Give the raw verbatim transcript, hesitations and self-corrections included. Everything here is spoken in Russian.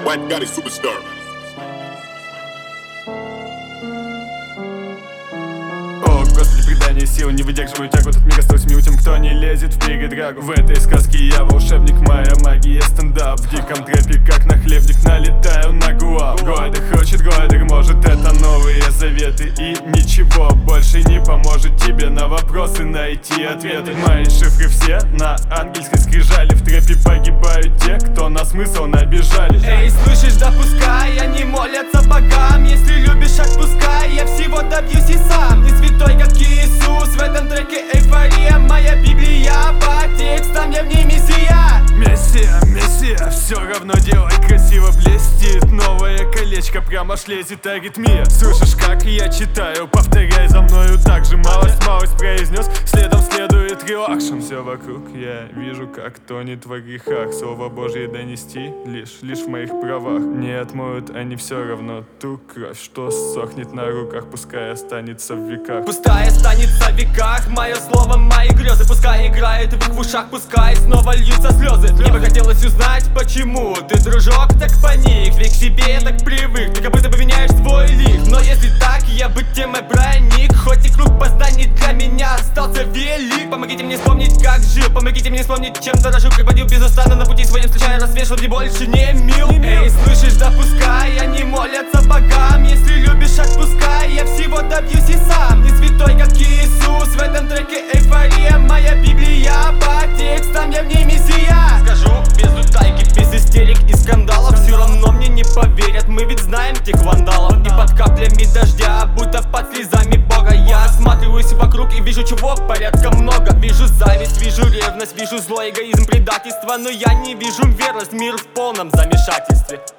White Gotti Superstar. О, Господи, предание сил, не выдерживаю тягу от мира, стой тем, кто не лезет в передрягу. В этой сказке я волшебник, моя магия стендап. В диком трэпе, как нахлебник, налетаю на гуап. Гойдер хочет, Гойдер может, это новые заветы. И ничего больше не поможет тебе на вопросы найти ответы. Мои шифры все на ангельской скрижали. В трэпе погибают те, кто на смысл набежали. Эй, слышишь, да пускай они молятся богам. Если любишь, отпускай, я всего добьюсь и сам. Не святой, как Иисус, в этом треке эйфория. Моя Библия по текстам, я в ней мессия. Мессия, мессия, все равно делай красиво, блестит. Новое колечко, прямо аж лезет аритмия. Слышишь, как я читаю, повторяй за мною так же. Малость, малость произнес, следом следует релакшем. Все вокруг я вижу, как тонет во грехах. Слово Божье донести лишь, лишь в моих правах. Не отмоют они все равно ту кровь, что сохнет на руках. Пускай останется в веках. Пустая останется в веках, мое слово, мои грезы. Пускай играет в их в ушах, пускай снова льются слезы. Мне бы хотелось узнать, почему ты, дружок, так паник. Ведь к себе так привык, ты как будто бы меняешь свой лик. Но если так, я бы темой проник. Хоть и круг познаний для меня остался велик. Помогите мне вспомнить, как жил, помогите мне вспомнить, чем дорожил. Как водил безустанно на пути своем, встречая рассвет, что ты больше не мил. Эй, слышишь, да пускай они молятся богам. Если любишь, отпускай, я всего добьюсь и сам. Не святой, как Иисус, в этом треке эйфория. Моя Библия по текстам, я в ней мессия. Скажу без утайки, без истерик и скандалов. Все равно мне не поверят, мы ведь знаем тех вандалов. И под каплями дождя, будто под слезами Бога. Я осматриваюсь вокруг и вижу, чего порядка много. Вижу зависть, вижу ревность, вижу злой эгоизм, предательство. Но я не вижу верность, мир в полном замешательстве.